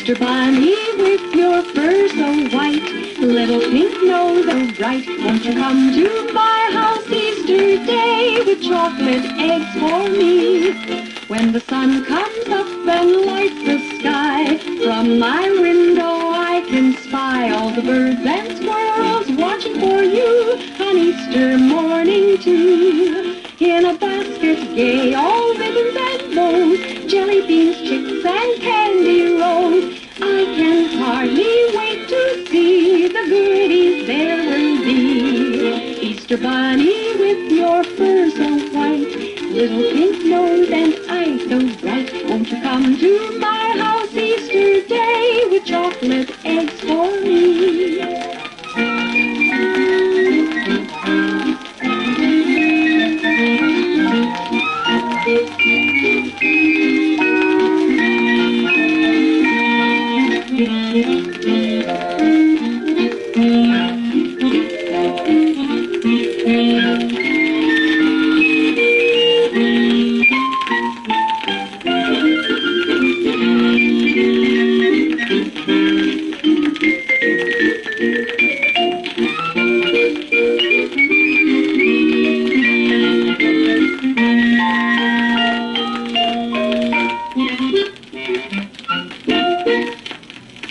Easter bunny with your fur so white, little pink nose so bright, won't you come to my house Easter day with chocolate eggs for me? When the sun comes up and lights the sky, from my window I can spy all the birds and squirrels watching for you on Easter morning too. In a basket gay, all ribbons and bows, jelly beans, chicks, and candy rolls. I can hardly wait to see the goodies there will be. Easter bunny with your fur so white, little pink nose and eyes so bright, won't you come to my house Easter day with chocolate